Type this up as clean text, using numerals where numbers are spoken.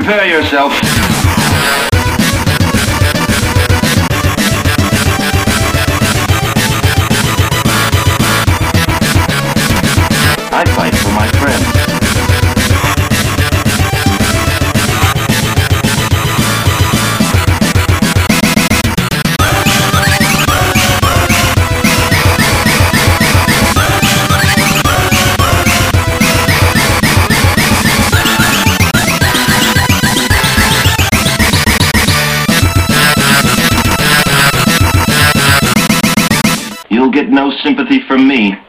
Prepare yourself. I fight for my friends. You'll get no sympathy from me.